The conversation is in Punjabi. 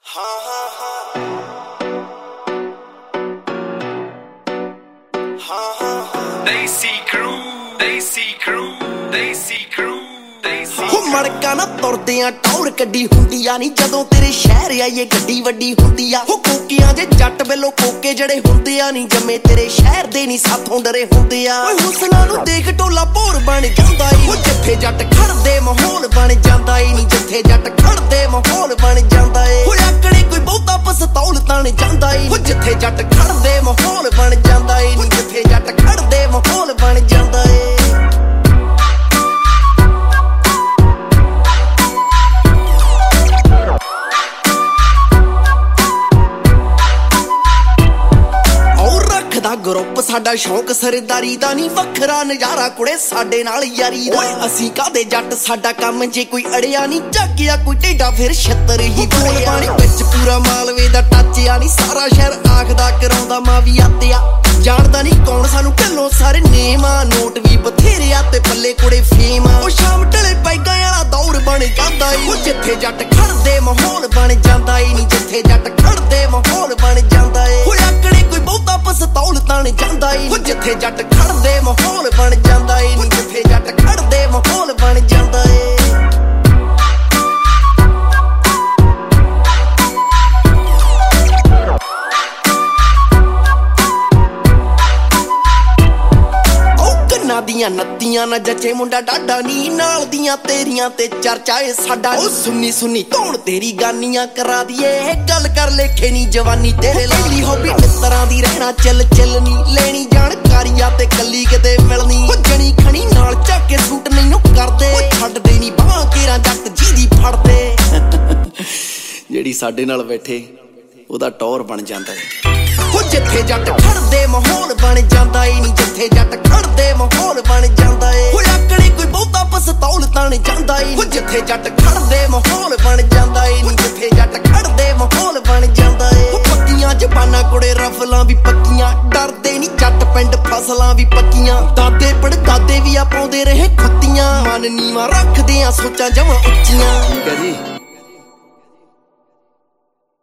ਮੜਕਾ ਨਾ ਤੁਰਦੇ ਆ ਟੌਰ ਕੱਢੀ ਹੁੰਦੀ ਆ ਨੀ ਜਦੋਂ ਤੇਰੇ ਸ਼ਹਿਰ ਆਈਏ ਗੱਡੀ ਵੱਡੀ ਹੁੰਦੀ ਆ। ਕੋਕਿਆਂ ਜੇ ਜੱਟ ਵੱਲੋਂ ਕੋਕੇ ਜਿਹੜੇ ਹੁੰਦੇ ਆ ਨੀ ਜੰਮੇ ਤੇਰੇ ਸ਼ਹਿਰ ਦੇ ਨੀ ਸਾਥੋਂ ਡਰੇ ਹੁੰਦੇ ਆ। ਓਏ ਹੁਸਨਾ ਨੂੰ ਦੇਖ ਟੋਲਾ ਭੋਰ ਬਣ ਜਾਂਦਾ ਈ, ਜਿੱਥੇ ਜੱਟ ਖੜਦੇ ਮਾਹੌਲ ਬਣ ਜਾਂਦਾ ਈ ਨੀ, ਜਿੱਥੇ ਜੱਟ ਖੜਦੇ ਮਾਹੌਲ ਬਣ ਜਾਂਦਾ ਏ। ਓਏ ਆਕੜੇ ਕੋਈ ਬਹੁਤਾ ਪਸਤੌਲ ਤਾਣ ਜਾਂਦਾ ਈ, ਜਿੱਥੇ ਜੱਟ ਖੜਦੇ ਮਾਹੌਲ ਬਣ ਜਾਂਦਾ ਈ ਨੀ, ਜਿੱਥੇ ਜੱਟ ਖੜਦੇ ਮਾਹੌਲ ਬਣ ਜਾਂਦਾ ਏ। ਗਰੁੱਪ ਸਾਡਾ ਸ਼ੌਂਕ ਸਰਦਾਰੀ ਦਾ ਨੀ, ਵੱਖਰਾ ਨਜ਼ਾਰਾ ਕੁੜੇ ਸਾਡੇ ਨਾਲ ਯਾਰੀ ਦਾ। ਓਏ ਅਸੀਂ ਕਾਦੇ ਜੱਟ ਸਾਡਾ ਕੰਮ ਜੇ ਕੋਈ ਅੜਿਆ ਨੀ, ਜਾਗਿਆ ਕੋਈ ਢੇਡਾ ਫਿਰ ਛੱਤਰ ਹੀ ਬਣਿਆ। ਪਾਣੀ ਵਿੱਚ ਪੂਰਾ ਮਾਲਵੇ ਦਾ ਟੱਚ ਆ ਨੀ, ਸਾਰਾ ਸ਼ਹਿਰ ਆਖਦਾ ਕਰਾਉਂਦਾ ਮਾਂ ਵੀ ਆਤਿਆ। ਜਾਣਦਾ ਨੀ ਕੌਣ ਸਾਨੂੰ ਢਿੱਲੋਂ ਸਾਰੇ ਨੇਮ ਆ, ਨੋਟ ਵੀ ਬਥੇਰੇ ਆ ਤੇ ਪੱਲੇ ਕੁੜੇ ਫੇਮ ਆ। ਉਹ ਸ਼ਾਮ ਢਲੇ ਪੈਗਾਂ ਵਾਲਾ ਦੌਰ ਬਣ ਜਾਂਦਾ ਈ, ਜਿੱਥੇ ਜੱਟ ਖੜਦੇ ਮਾਹੌਲ ਬਣ ਜਾਂਦਾ ਈ ਨੀ, ਜਿੱਥੇ ਜੱਟ ਖੜਦੇ ਮਾਹੌਲ ਬਣ ਜਾਂਦਾ ਏ। ਓਏ ਆਕੜੇ ਕੋਈ ਬਹੁਤਾ ਪਸਤੌਲ ਤਾਣ ਜਾਂਦਾ ਈ, ਜਿੱਥੇ ਜੱਟ ਖੜਦੇ ਮਾਹੌਲ ਬਣ ਜਾਂਦਾ ਈ ਨੀ, ਜਿੱਥੇ ਜੱਟ ਖੜਦੇ ਮਾਹੌਲ ਬਣ ਜਾਂਦਾ ਏ। ਦੀਆਂ ਨੱਤੀਆਂ ਨਾ ਜੱਚੇ ਮੁੰਡਾ ਡਾਡਾ ਨੀ, ਨਾਲ ਦੀਆਂ ਤੇਰੀਆਂ ਤੇ ਚਰਚਾ ਏ ਸਾਡਾ। ਉਹ ਸੁੰਨੀ ਸੁੰਨੀ ਧੌਣ ਤੇਰੀ ਗਾਨੀਆਂ ਕਰਾ ਦੀਏ, ਗੱਲ ਕਰ ਲੇਖੇ ਨੀ ਜਵਾਨੀ ਤੇਰੇ ਲਈ। ਹੋਬੀ ਮਿੱਤਰਾਂ ਦੀ ਰਹਿਣਾ ਚੱਲ ਚੱਲ ਨੀ, ਲੈਣੀ ਜਾਣਕਾਰੀਆਂ ਤੇ ਕੱਲੀ ਕਿਤੇ ਮਿਲਣੀ। ਉਹ ਜਣੀ ਖਣੀ ਨਾਲ ਚੱਕ ਕੇ ਸੂਟ ਨਹੀਂ ਕਰਦੇ, ਛੱਡਦੇ ਨੀ ਬਾਹਾਂ ਕੇਰਾਂ ਜੱਟ ਜਿਹਦੀ ਫੜਦੇ। ਜਿਹੜੀ ਸਾਡੇ ਨਾਲ ਬੈਠੇ ਉਹਦਾ ਟੌਰ ਬਣ ਜਾਂਦਾ ਏ। ਉਹ ਜਿੱਥੇ ਜੱਟ ਖੜਦੇ ਮਾਹੌਲ ਬਣ ਜਾਂਦਾ ਈ ਨੀ, ਜਿੱਥੇ ਜੱਟ ਖੜਦੇ ਮਾਹੌਲ ਬਣ ਜਾਂਦਾ ਏ। ਓਏ ਆਕੜੇ ਕੋਈ ਬਹੁਤਾ ਪਸਤੌਲ ਤਾਣ ਜਾਂਦਾ ਈ, ਜਿੱਥੇ ਜੱਟ ਖੜਦੇ ਮਾਹੌਲ ਬਣ ਜਾਂਦਾ ਈ ਨੀ, ਜਿੱਥੇ ਜੱਟ ਖੜਦੇ ਮਾਹੌਲ ਬਣ ਜਾਂਦਾ ਏ। ਉਹ ਪੱਕੀਆਂ ਜ਼ਬਾਨਾਂ ਕੁੜੇ ਰਫਲਾਂ ਵੀ ਪੱਕੀਆਂ, ਡਰਦੇ ਨੀ ਜੱਟ ਪਿੰਡ ਫਸਲਾਂ ਵੀ ਪੱਕੀਆਂ। ਦਾਦੇ ਪੜਦਾਦੇ ਵੀ ਆ ਪਾਉਂਦੇ ਰਹੇ ਖੁੱਤੀਆਂ, ਮਨ ਨੀਵਾਂ ਰੱਖਦੇ ਆ ਸੋਚਾਂ ਜਮਾਂ ਉੱਚੀਆਂ। ਠੀਕ ਹੈ ਜੀ।